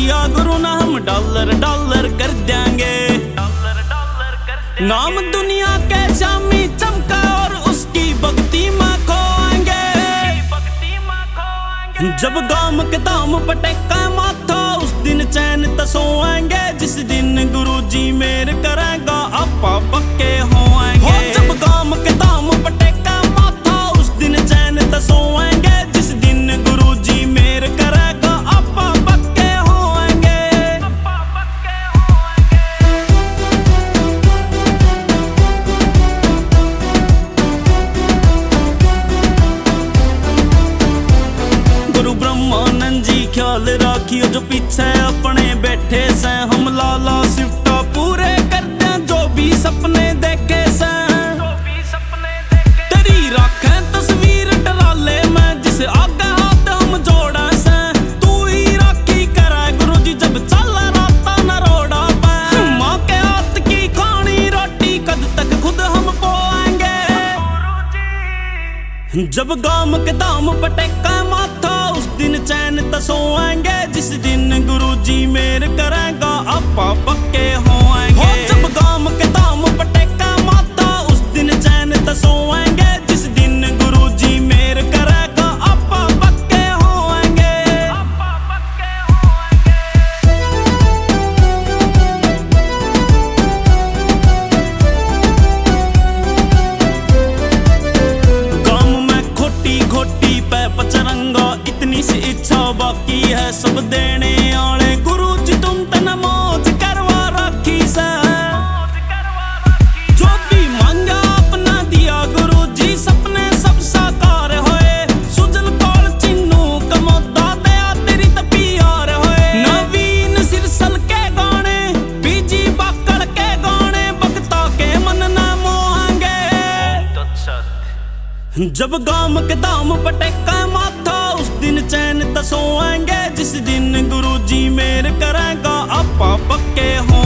दिया गुरु ना हम डॉलर डॉलर कर देंगे। नाम दुनिया के शामी चमका और उसकी भक्ति में खोएंगे। जब गाम के दाम पटेका माथा उस दिन चैन तसोएंगे। जिस दिन गुरु जी मेर करेगा आपा पक्के होएंगे। जब गाम के दाम पटेका माथा उस दिन चैन तसोएंगे। जिस दिन गुरु जी मेर करेगा आपा पक्के होएंगे। गुरु ब्रह्मानंद जी ख्याल राखियो जो पीछे अपने बैठे से। हम लाला सिफ्टा पूरे करते हैं जो भी सपने देखे से। तेरी राखे तस्वीर डराले में जिसे आगे हाथ हम जोड़ा से। तू ही राखी करे गुरु जी जब चला राता न रोड़ा पे। माँ के हाथ की खानी रोटी कद तक खुद हम पोएंगे। जब गाम के दाम पटेका माथा उस दिन चैन तसोएंगे। जिस दिन गुरु जी मेर करेगा आपा पक्के होएंगे। जब गाम के दाम पटेका माथा उस दिन चैन तसोएंगे। जिस दिन गुरु जी मेर करेगा आपा पक्के होएंगे। गाम में खोटी खोटी पे पचरंगा इतनी सी इच्छा बाकी है। सब देने आले गुरु जी तुम तना मौज करवा रखी से। जो भी मांगा अपना दिया गुरु जी सपने सब साकार होए। सुजल पाल चिन्नू कमोदा दया तेरी तपियार होए। नवीन सिरसल के गाने बीजी बाकड़ के गाने भक्ता के मन न मोहेंगे। जब गाम के दाम पटेका माथा उस दिन चैन तसोएंगे। जिस दिन गुरु जी मेर करेगा आपा पक्के हो।